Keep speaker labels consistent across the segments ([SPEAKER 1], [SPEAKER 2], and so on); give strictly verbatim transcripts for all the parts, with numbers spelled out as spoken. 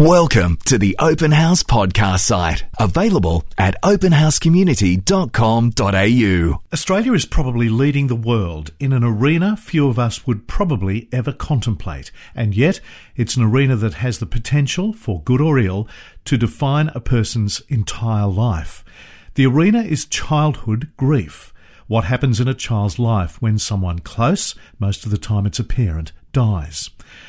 [SPEAKER 1] Welcome to the Open House podcast site, available at open house community dot com dot a u.
[SPEAKER 2] Australia is probably leading the world in an arena few of us would probably ever contemplate, and yet it's an arena that has the potential, for good or ill, to define a person's entire life. The arena is childhood grief. What happens in a child's life when someone close, most of the time it's a parent, dies.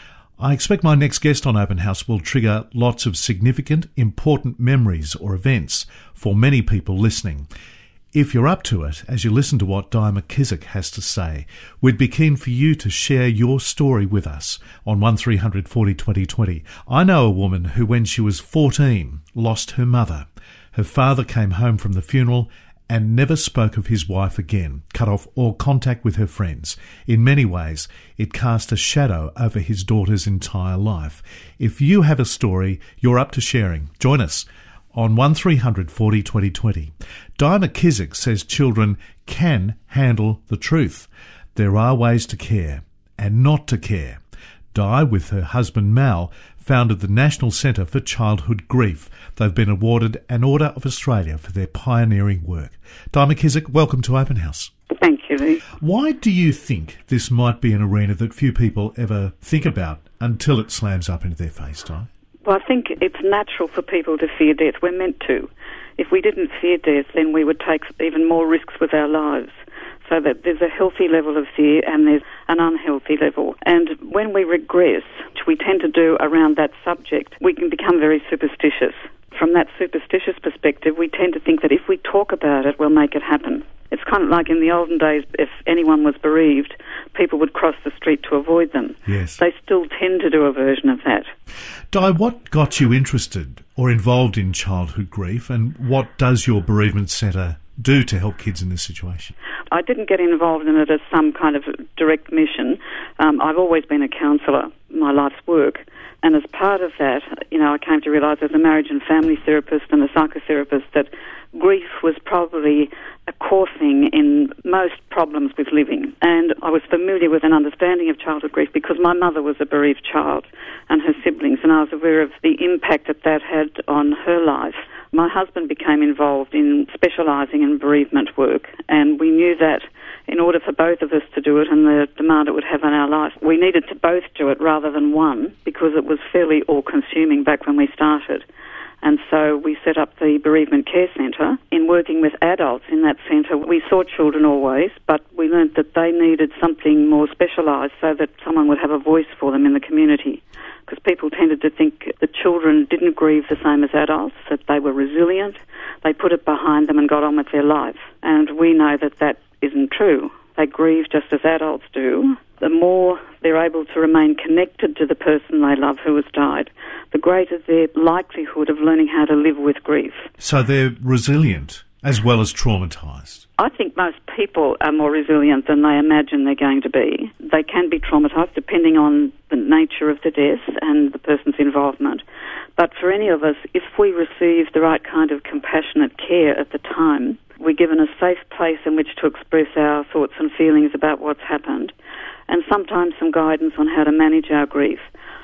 [SPEAKER 2] I expect my next guest on Open House will trigger lots of significant, important memories or events for many people listening. If you're up to it, as you listen to what Di McKissick has to say, we'd be keen for you to share your story with us on one three hundred forty twenty twenty. I know a woman who, when she was fourteen, lost her mother. Her father came home from the funeral and never spoke of his wife again, cut off all contact with her friends. In many ways, it cast a shadow over his daughter's entire life. If you have a story you're up to sharing, join us on one three hundred forty twenty twenty. Di McKissick says children can handle the truth. There are ways to care and not to care. Di, with her husband Mal, founded the National Centre for Childhood Grief. They've been awarded an Order of Australia for their pioneering work. Di McKissick, welcome to Open House.
[SPEAKER 3] Thank you, Lee.
[SPEAKER 2] Why do you think this might be an arena that few people ever think about until it slams up into their face, Di?
[SPEAKER 3] Well, I think it's natural for people to fear death. We're meant to. If we didn't fear death, then we would take even more risks with our lives. So that there's a healthy level of fear and there's an unhealthy level. And when we regress, which we tend to do around that subject, we can become very superstitious. From that superstitious perspective, we tend to think that if we talk about it, we'll make it happen. It's kind of like in the olden days, if anyone was bereaved, people would cross the street to avoid them.
[SPEAKER 2] Yes.
[SPEAKER 3] They still tend to do a version of that.
[SPEAKER 2] Di, what got you interested or involved in childhood grief, and what does your bereavement centre do to help kids in this situation?
[SPEAKER 3] I didn't get involved in it as some kind of direct mission. Um, I've always been a counsellor, my life's work. And as part of that, you know, I came to realise as a marriage and family therapist and a psychotherapist that grief was probably a core thing in most problems with living. And I was familiar with an understanding of childhood grief because my mother was a bereaved child and her siblings, and I was aware of the impact that that had on her life. My husband became involved in specialising in bereavement work, and we knew that in order for both of us to do it and the demand it would have on our life, we needed to both do it rather than one, because it was fairly all-consuming back when we started. And so we set up the Bereavement Care Centre. In working with adults in that centre, we saw children always, but we learnt that they needed something more specialised so that someone would have a voice for them in the community. Because people tended to think that children didn't grieve the same as adults, that they were resilient, they put it behind them and got on with their life. And we know that that isn't true. They grieve just as adults do. The more they're able to remain connected to the person they love who has died, the greater their likelihood of learning how to live with grief.
[SPEAKER 2] So they're resilient as well as traumatised?
[SPEAKER 3] I think most people are more resilient than they imagine they're going to be. They can be traumatised depending on the nature of the death and the person's involvement. But for any of us, if we receive the right kind of compassionate care at the time, we're given a safe place in which to express our thoughts and feelings about what's happened, and sometimes some guidance on how to manage our grief.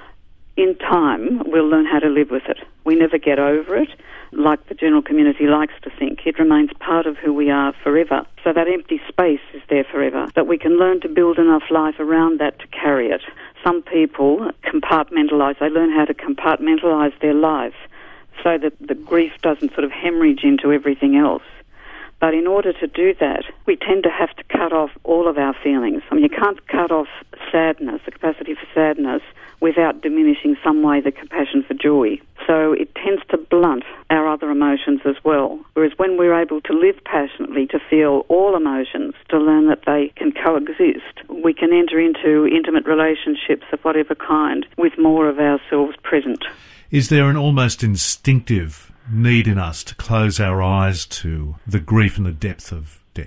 [SPEAKER 3] In time, we'll learn how to live with it. We never get over it, like the general community likes to think. It remains part of who we are forever. So that empty space is there forever. But we can learn to build enough life around that to carry it. Some people compartmentalise. They learn how to compartmentalise their life so that the grief doesn't sort of hemorrhage into everything else. But in order to do that, we tend to have to cut off all of our feelings. I mean, you can't cut off sadness, the capacity for sadness, without diminishing some way the compassion for joy. So it tends to blunt our other emotions as well. Whereas when we're able to live passionately, to feel all emotions, to learn that they can coexist, we can enter into intimate relationships of whatever kind with more of ourselves present.
[SPEAKER 2] Is there an almost instinctive need in us to close our eyes to the grief and the depth of death?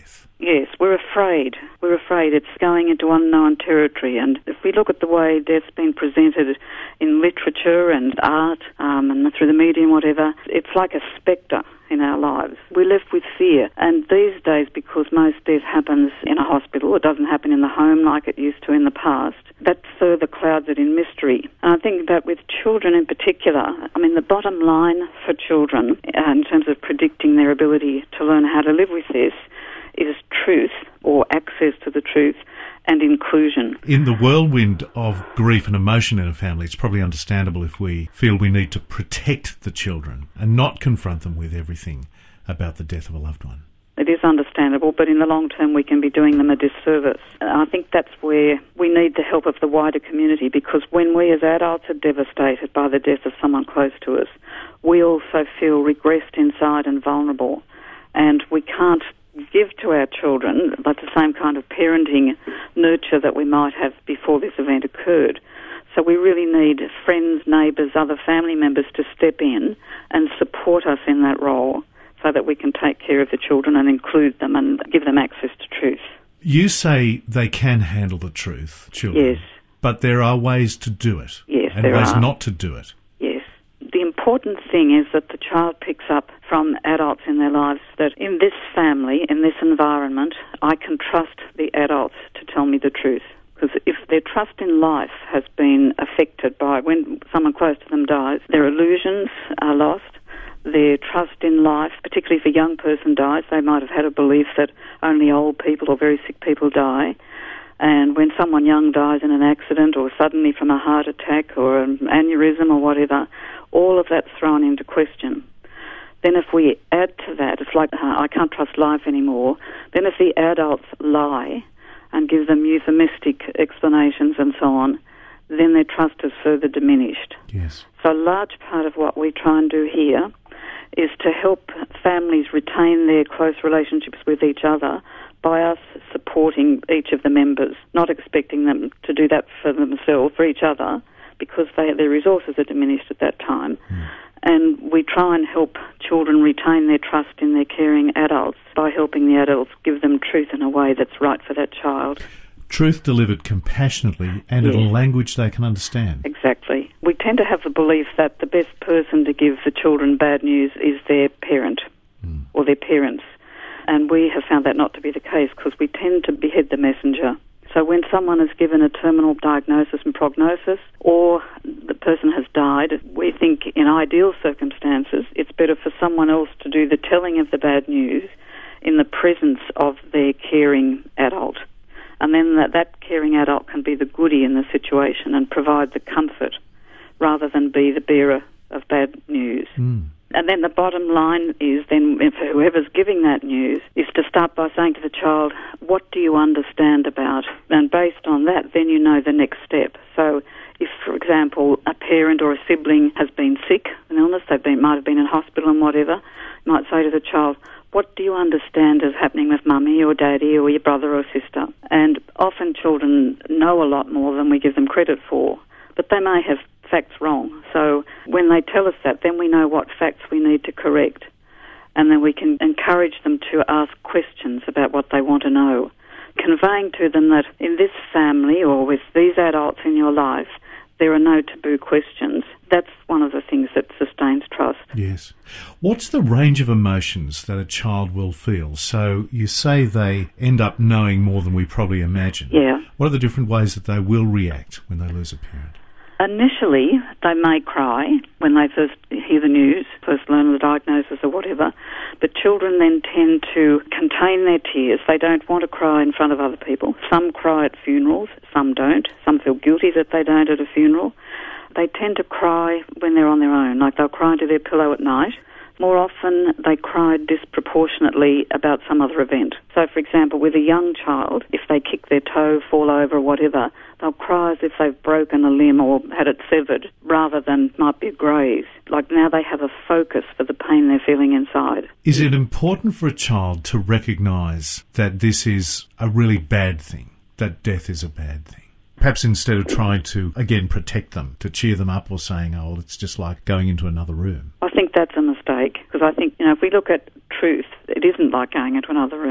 [SPEAKER 3] Yes, we're afraid. We're afraid it's going into unknown territory. And if we look at the way death's been presented in literature and art um, and through the media and whatever, it's like a spectre in our lives. We're left with fear. And these days, because most death happens in a hospital, it doesn't happen in the home like it used to in the past, that further clouds it in mystery. And I think that with children in particular, I mean, the bottom line for children uh, in terms of predicting their ability to learn how to live with this is truth, or access to the truth, and inclusion.
[SPEAKER 2] In the whirlwind of grief and emotion in a family, it's probably understandable if we feel we need to protect the children and not confront them with everything about the death of a loved one.
[SPEAKER 3] It is understandable, but in the long term we can be doing them a disservice. And I think that's where we need the help of the wider community, because when we as adults are devastated by the death of someone close to us, we also feel regressed inside and vulnerable, and we can't give to our children like the same kind of parenting nurture that we might have before this event occurred. So we really need friends, neighbours, other family members to step in and support us in that role so that we can take care of the children and include them and give them access to truth.
[SPEAKER 2] You say they can handle the truth, children.
[SPEAKER 3] Yes.
[SPEAKER 2] But there are ways to do it.
[SPEAKER 3] Yes,
[SPEAKER 2] and
[SPEAKER 3] there
[SPEAKER 2] ways
[SPEAKER 3] are.
[SPEAKER 2] not to do it.
[SPEAKER 3] Yes. The important thing is that the child picks up from adults in their lives that in this family, in this environment, I can trust the adults to tell me the truth. Because if their trust in life has been affected by when someone close to them dies, their illusions are lost, their trust in life, particularly if a young person dies, they might have had a belief that only old people or very sick people die. And when someone young dies in an accident or suddenly from a heart attack or an aneurysm or whatever, all of that's thrown into question. Then if we add to that, it's like, uh, I can't trust life anymore, then if the adults lie and give them euphemistic explanations and so on, then their trust is further diminished.
[SPEAKER 2] Yes.
[SPEAKER 3] So a large part of what we try and do here is to help families retain their close relationships with each other by us supporting each of the members, not expecting them to do that for themselves, for each other, because they, their resources are diminished at that time. Mm. And we try and help children retain their trust in their caring adults by helping the adults give them truth in a way that's right for that child.
[SPEAKER 2] Truth delivered compassionately and
[SPEAKER 3] yes.
[SPEAKER 2] in a language they can understand.
[SPEAKER 3] Exactly. We tend to have the belief that the best person to give the children bad news is their parent mm. or their parents. And we have found that not to be the case because we tend to behead the messenger. So when someone is given a terminal diagnosis and prognosis or the person has died, we think in ideal circumstances it's better for someone else to do the telling of the bad news in the presence of their caring adult. And then that, that caring adult can be the goodie in the situation and provide the comfort rather than be the bearer of bad news.
[SPEAKER 2] Mm.
[SPEAKER 3] And then the bottom line is then, for whoever's giving that news, is to start by saying to the child, what do you understand about? And based on that, then you know the next step. So if, for example, a parent or a sibling has been sick, an illness, they've been, might have been in hospital and whatever, you might say to the child, what do you understand is happening with mummy or daddy or your brother or sister? And often children know a lot more than we give them credit for, but they may have facts wrong. So when they tell us that, then we know what facts we need to correct. And then we can encourage them to ask questions about what they want to know, conveying to them that in this family or with these adults in your life, there are no taboo questions. That's one of the things that sustains trust.
[SPEAKER 2] Yes. What's the range of emotions that a child will feel? So you say they end up knowing more than we probably imagine.
[SPEAKER 3] Yeah.
[SPEAKER 2] What are the different ways that they will react when they lose a parent?
[SPEAKER 3] Initially, they may cry when they first hear the news, first learn the diagnosis or whatever, but children then tend to contain their tears. They don't want to cry in front of other people. Some cry at funerals, some don't. Some feel guilty that they don't at a funeral. They tend to cry when they're on their own, like they'll cry into their pillow at night. More often, they cry disproportionately about some other event. So, for example, with a young child, if they kick their toe, fall over, or whatever, they'll cry as if they've broken a limb or had it severed, rather than might be a graze. Like now they have a focus for the pain they're feeling inside.
[SPEAKER 2] Is it important for a child to recognise that this is a really bad thing, that death is a bad thing? Perhaps instead of trying to, again, protect them, to cheer them up or saying, oh, it's just like going into another room.
[SPEAKER 3] I think that's a mistake, because I think, you know, if we look at truth, it isn't like going into another room.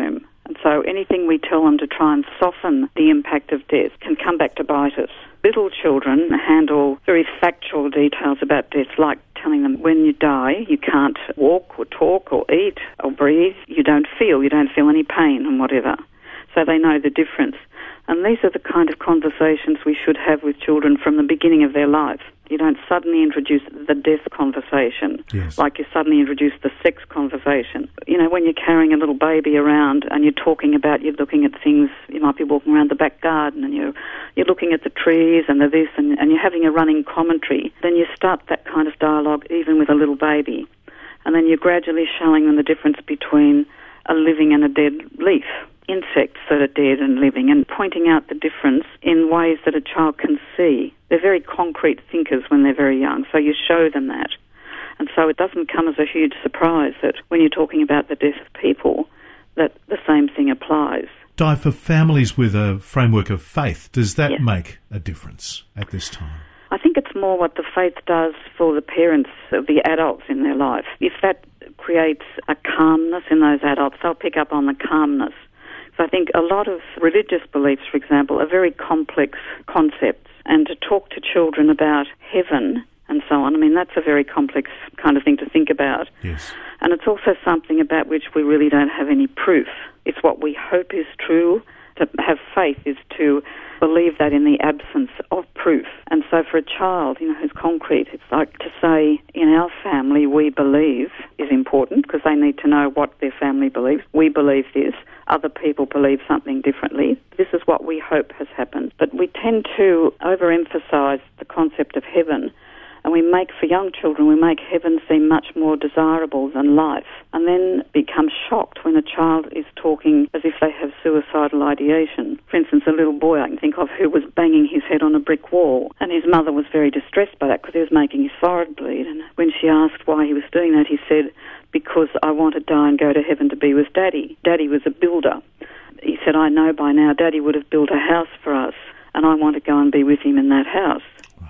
[SPEAKER 3] And so anything we tell them to try and soften the impact of death can come back to bite us. Little children handle very factual details about death, like telling them when you die, you can't walk or talk or eat or breathe. You don't feel, you don't feel any pain and whatever. So they know the difference. And these are the kind of conversations we should have with children from the beginning of their life. You don't suddenly introduce the death conversation,
[SPEAKER 2] yes.
[SPEAKER 3] like you suddenly introduce the sex conversation. You know, when you're carrying a little baby around and you're talking about, you're looking at things, you might be walking around the back garden and you're, you're looking at the trees and the this and, and you're having a running commentary, then you start that kind of dialogue even with a little baby. And then you're gradually showing them the difference between a living and a dead leaf, insects that are dead and living, and pointing out the difference in ways that a child can see. They're very concrete thinkers when they're very young, so you show them that. And so it doesn't come as a huge surprise that when you're talking about the death of people, that the same thing applies.
[SPEAKER 2] Di, for families with a framework of faith, does that
[SPEAKER 3] Yeah.
[SPEAKER 2] make a difference at this time?
[SPEAKER 3] I think it's more what the faith does for the parents of the adults in their life. If that creates a calmness in those adults, they'll pick up on the calmness. So I think a lot of religious beliefs, for example, are very complex concepts. And to talk to children about heaven and so on, I mean, that's a very complex kind of thing to think about.
[SPEAKER 2] Yes.
[SPEAKER 3] And it's also something about which we really don't have any proof. It's what we hope is true. To have faith is to believe that in the absence of proof. And so for a child, you know, who's concrete, it's like to say, in our family we believe is important because they need to know what their family believes. We believe this. Other people believe something differently. This is what we hope has happened. But we tend to overemphasize the concept of heaven, and we make, for young children, we make heaven seem much more desirable than life, and then become shocked when a child is talking as if they have suicidal ideation. For instance, a little boy I can think of who was banging his head on a brick wall, and his mother was very distressed by that because he was making his forehead bleed. And when she asked why he was doing that, he said, because I want to die and go to heaven to be with Daddy. Daddy was a builder. He said, I know by now Daddy would have built a house for us, and I want to go and be with him in that house.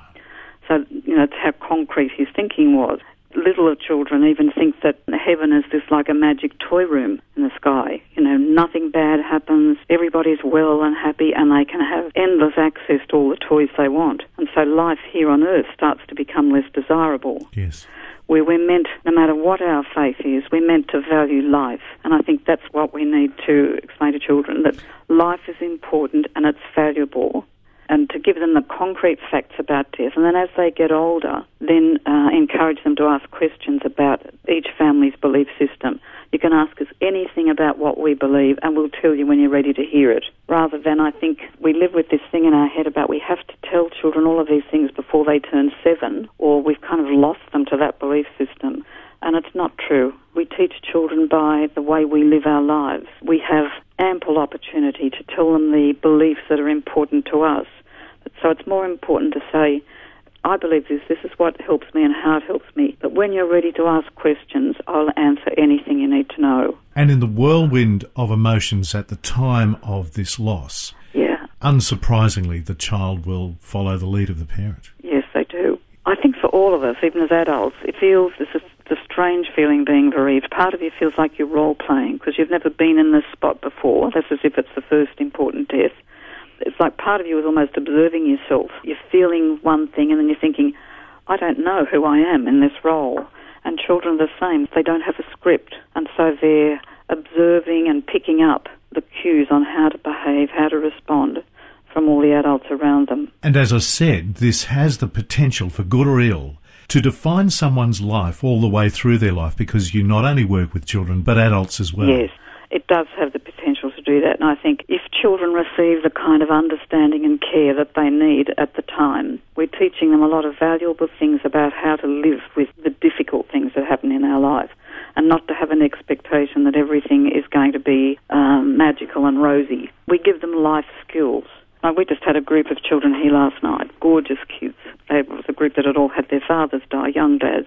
[SPEAKER 3] So, you know, it's how concrete his thinking was. Littler children even think that heaven is just like a magic toy room in the sky. You know, nothing bad happens, everybody's well and happy, and they can have endless access to all the toys they want. And so life here on earth starts to become less desirable.
[SPEAKER 2] Yes.
[SPEAKER 3] Where we're meant, no matter what our faith is, we're meant to value life. And I think that's what we need to explain to children, that life is important and it's valuable, and to give them the concrete facts about death. And then as they get older, then uh, encourage them to ask questions about each family's belief system. You can ask us anything about what we believe and we'll tell you when you're ready to hear it. Rather than, I think, we live with this thing in our head about we have to tell children all of these things before they turn seven, or we've kind of lost them to that belief system. And it's not true. We teach children by the way we live our lives. We have ample opportunity to tell them the beliefs that are important to us. So it's more important to say, I believe this, this is what helps me and how it helps me. But when you're ready to ask questions, I'll answer anything you need to know.
[SPEAKER 2] And in the whirlwind of emotions at the time of this loss,
[SPEAKER 3] yeah,
[SPEAKER 2] unsurprisingly, the child will follow the lead of the parent.
[SPEAKER 3] Yes, they do. I think for all of us, even as adults, it feels this is a strange feeling being bereaved. Part of you feels like you're role-playing because you've never been in this spot before. That's as if it's the first important death. It's like part of you is almost observing yourself. You're feeling one thing and then you're thinking, I don't know who I am in this role. And children are the same. They don't have a script. And so they're observing and picking up the cues on how to behave, how to respond from all the adults around them.
[SPEAKER 2] And as I said, this has the potential, for good or ill, to define someone's life all the way through their life, because you not only work with children but adults as well.
[SPEAKER 3] Yes, it does have the potential to do that. And I think if children receive the kind of understanding and care that they need at the time, we're teaching them a lot of valuable things about how to live with the difficult things that happen in our life, and not to have an expectation that everything is going to be um, magical and rosy. We give them life skills. Uh, we just had a group of children here last night, gorgeous kids. It was a group that had all had their fathers die, young dads.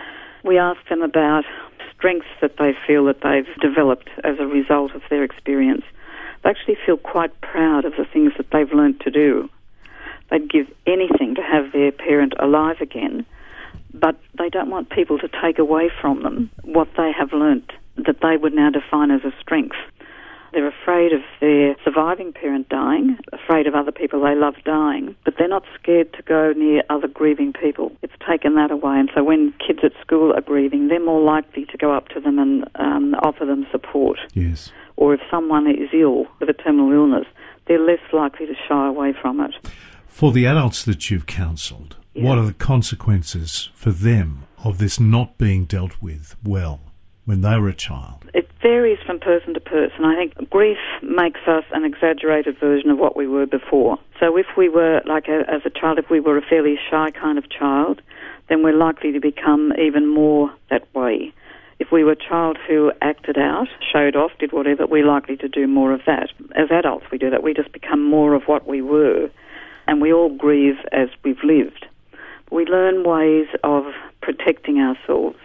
[SPEAKER 3] We asked them about strengths that they feel that they've developed as a result of their experience. They actually feel quite proud of the things that they've learnt to do. They'd give anything to have their parent alive again, but they don't want people to take away from them what they have learnt that they would now define as a strength. They're afraid of their surviving parent dying, afraid of other people they love dying, but they're not scared to go near other grieving people. It's taken that away, and so when kids at school are grieving, they're more likely to go up to them and um, offer them support.
[SPEAKER 2] Yes.
[SPEAKER 3] Or if someone is ill with a terminal illness, they're less likely to shy away from it.
[SPEAKER 2] For the adults that you've counselled, yeah. what are the consequences for them of this not being dealt with well when they were a child?
[SPEAKER 3] It varies from person to person. I think grief makes us an exaggerated version of what we were before. So if we were, like a, as a child, if we were a fairly shy kind of child, then we're likely to become even more that way. If we were a child who acted out, showed off, did whatever, we're likely to do more of that. As adults we do that. We just become more of what we were, and we all grieve as we've lived. We learn ways of protecting ourselves.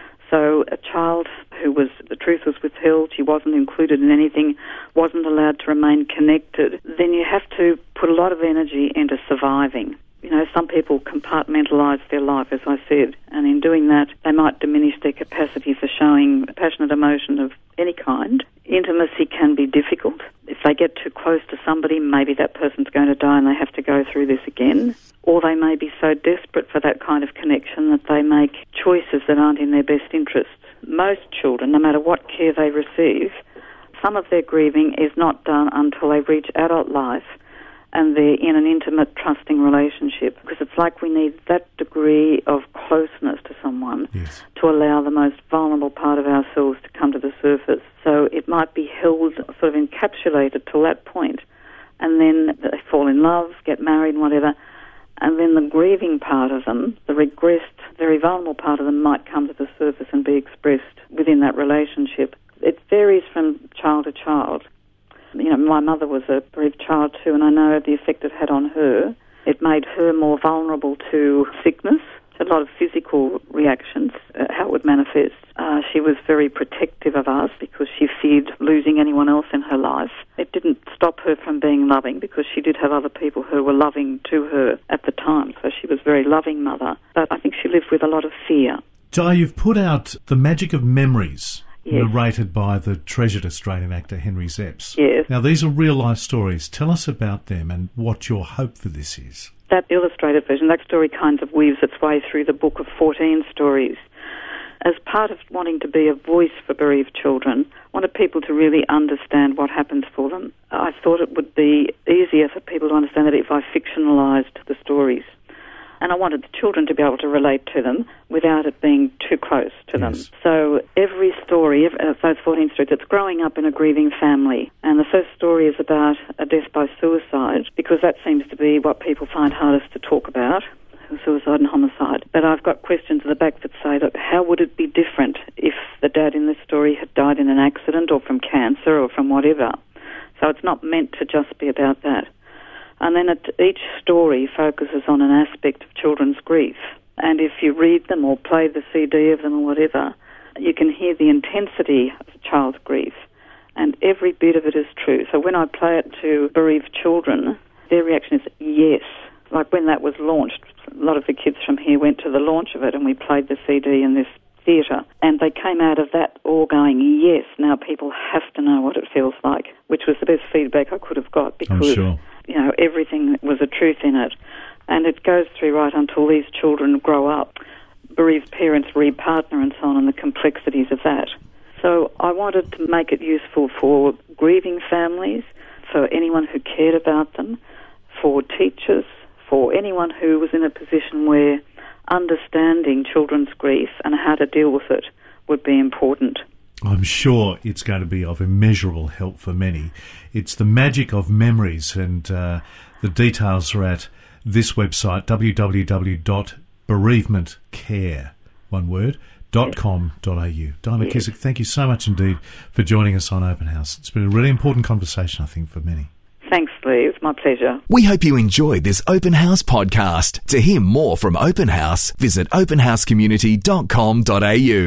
[SPEAKER 3] So a child who was, the truth was withheld, she wasn't included in anything, wasn't allowed to remain connected, then you have to put a lot of energy into surviving. You know, some people compartmentalise their life, as I said, and in doing that, they might diminish their capacity for showing passionate emotion of any kind. Intimacy can be difficult. If they get too close to somebody, maybe that person's going to die and they have to go through this again. Or they may be so desperate for that kind of connection that they make choices that aren't in their best interests. Most children, no matter what care they receive, some of their grieving is not done until they reach adult life and they're in an intimate, trusting relationship, because it's like we need that degree of closeness to someone
[SPEAKER 2] yes.
[SPEAKER 3] to allow the most vulnerable part of ourselves to come to the surface. So it might be held, sort of encapsulated till that point, and then they fall in love, get married and whatever, and then the grieving part of them, the regressed, very vulnerable part of them might come to the surface and be expressed within that relationship. It varies from child to child. You know, my mother was a bereaved child too, and I know the effect it had on her. It made her more vulnerable to sickness, a lot of physical reactions, uh, how it would manifest. Uh, she was very protective of us because she feared losing anyone else in her life. It didn't stop her from being loving because she did have other people who were loving to her at the time, so she was a very loving mother. But I think she lived with a lot of fear.
[SPEAKER 2] Di, you've put out The Magic of Memories,
[SPEAKER 3] yes.
[SPEAKER 2] narrated by the treasured Australian actor Henry Zepps.
[SPEAKER 3] Yes.
[SPEAKER 2] Now, these are real-life stories. Tell us about them and what your hope for this is.
[SPEAKER 3] That illustrated version, that story kind of weaves its way through the book of fourteen stories. As part of wanting to be a voice for bereaved children, I wanted people to really understand what happens for them. I thought it would be easier for people to understand that if I fictionalised the stories. And I wanted the children to be able to relate to them without it being too close to them.
[SPEAKER 2] Yes.
[SPEAKER 3] So every story, uh, those fourteen stories, it's growing up in a grieving family. And the first story is about a death by suicide, because that seems to be what people find hardest to talk about, suicide and homicide. But I've got questions at the back that say, look, how would it be different if the dad in this story had died in an accident or from cancer or from whatever? So it's not meant to just be about that. And then it, each story focuses on an aspect of children's grief. And if you read them or play the C D of them or whatever, you can hear the intensity of a child's grief. And every bit of it is true. So when I play it to bereaved children, their reaction is yes. Like when that was launched, a lot of the kids from here went to the launch of it and we played the C D in this theatre. And they came out of that all going, yes, now people have to know what it feels like, which was the best feedback I could have got because...
[SPEAKER 2] I'm sure.
[SPEAKER 3] You know, everything was a truth in it. And it goes through right until these children grow up. Bereaved parents re-partner and so on, and the complexities of that. So I wanted to make it useful for grieving families, for anyone who cared about them, for teachers, for anyone who was in a position where understanding children's grief and how to deal with it would be important.
[SPEAKER 2] I'm sure it's going to be of immeasurable help for many. It's The Magic of Memories, and uh, the details are at this website, w w w dot bereavement care, one word, dot com dot a u. Di McKissick, thank you so much indeed for joining us on Open House. It's been a really important conversation, I think, for many.
[SPEAKER 3] Thanks, Lee. It's my pleasure.
[SPEAKER 1] We hope you enjoyed this Open House podcast. To hear more from Open House, visit open house community dot com dot a u.